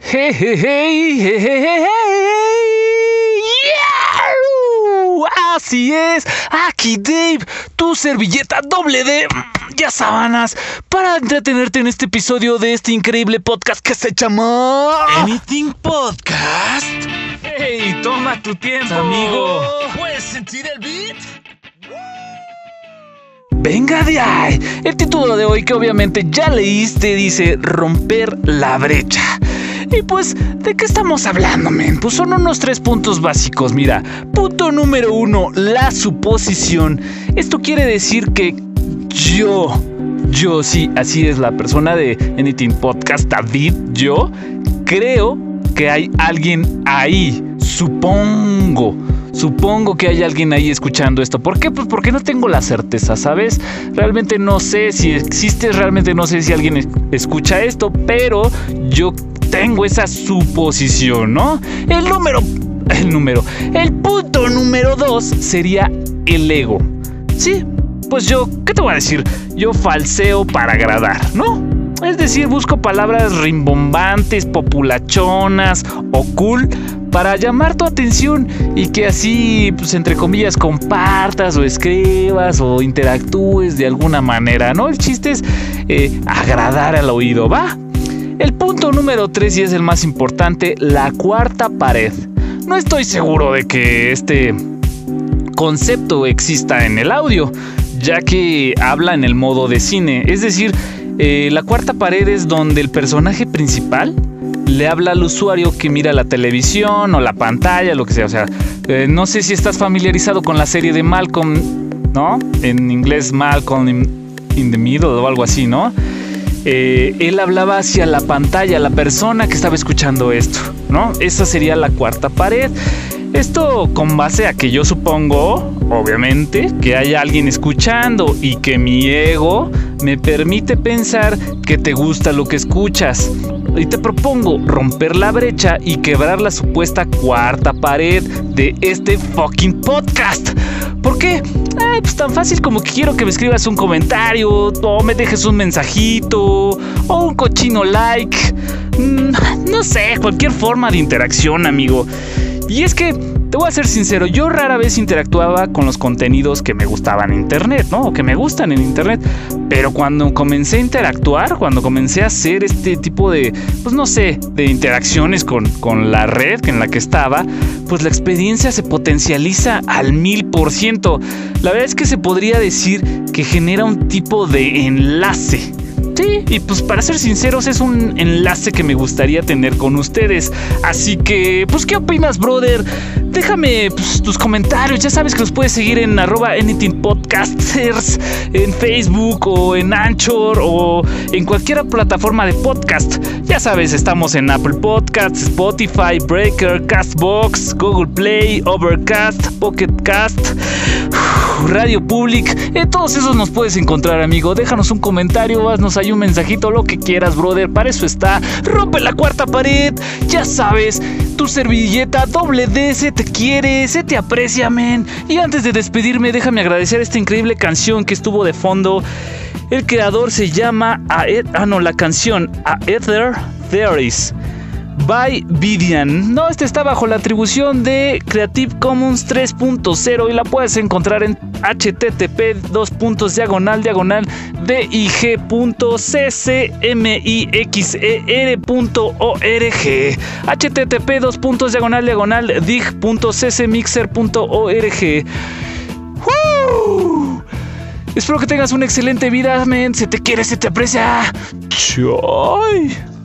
Hey, hey, hey, hey, hey, hey, yeah. Así es, aquí Dave, tu servilleta doble D, ya sábanas, para entretenerte en este episodio de este increíble podcast que se llama Anything Podcast. Hey, toma tu tiempo, amigo. ¿Puedes sentir el beat? Venga de ahí. El título de hoy, que obviamente ya leíste, dice romper la brecha. Y pues, ¿de qué estamos hablando, men? Pues son unos 3 puntos básicos. Mira, punto número 1, la suposición. Esto quiere decir que yo, sí, así es la persona de Anything Podcast, David, yo creo que hay alguien ahí. Supongo que hay alguien ahí escuchando esto. ¿Por qué? Pues porque no tengo la certeza, ¿sabes? Realmente no sé si existe, realmente no sé si alguien escucha esto, pero yo tengo esa suposición, ¿no? El punto número 2 sería el ego. Sí, pues yo, ¿qué te voy a decir? Yo falseo para agradar, ¿no? Es decir, busco palabras rimbombantes, populachonas o cool para llamar tu atención y que así, pues entre comillas, compartas o escribas o interactúes de alguna manera, ¿no? El chiste es agradar al oído, ¿va? El punto número 3, y es el más importante, la cuarta pared. No estoy seguro de que este concepto exista en el audio, ya que habla en el modo de cine. Es decir, la cuarta pared es donde el personaje principal le habla al usuario que mira la televisión o la pantalla, lo que sea. O sea, no sé si estás familiarizado con la serie de Malcolm, ¿no? En inglés Malcolm in the Middle o algo así, ¿no? Él hablaba hacia la pantalla, la persona que estaba escuchando esto, ¿no? Esa sería la cuarta pared. Esto con base a que yo supongo, obviamente, que hay alguien escuchando y que mi ego me permite pensar que te gusta lo que escuchas. Y te propongo romper la brecha y quebrar la supuesta cuarta pared de este fucking podcast. ¿Por qué? Pues tan fácil como que quiero que me escribas un comentario o me dejes un mensajito o un cochino like. No sé, cualquier forma de interacción, amigo. Y es que, te voy a ser sincero, yo rara vez interactuaba con los contenidos que me gustaban en internet, ¿no? O que me gustan en internet. Pero cuando comencé a interactuar, cuando comencé a hacer este tipo de, pues no sé, de interacciones con la red en la que estaba, pues la experiencia se potencializa al 1000%. La verdad es que se podría decir que genera un tipo de enlace. Sí, y pues para ser sinceros es un enlace que me gustaría tener con ustedes. Así que, pues, ¿qué opinas, brother? Déjame tus comentarios. Ya sabes que los puedes seguir en @anythingpodcasters, en Facebook o en Anchor o en cualquier plataforma de podcast. Ya sabes, estamos en Apple Podcasts, Spotify, Breaker, Castbox, Google Play, Overcast, Pocket Cast, Radio Public. Todos esos nos puedes encontrar, amigo. Déjanos un comentario, haznos ahí un mensajito, lo que quieras, brother. Para eso está. Rompe la cuarta pared. Ya sabes, tu servilleta doble D se te quiere, se te aprecia, men. Y antes de despedirme, déjame agradecer esta increíble canción que estuvo de fondo. El creador se llama la canción Aether Theories by Vidian. No, este está bajo la atribución de Creative Commons 3.0 y la puedes encontrar en http://dig.ccmixer.org http://dig.ccmixer.org. Espero que tengas una excelente vida, men. Se te quiere, se te aprecia. Chai.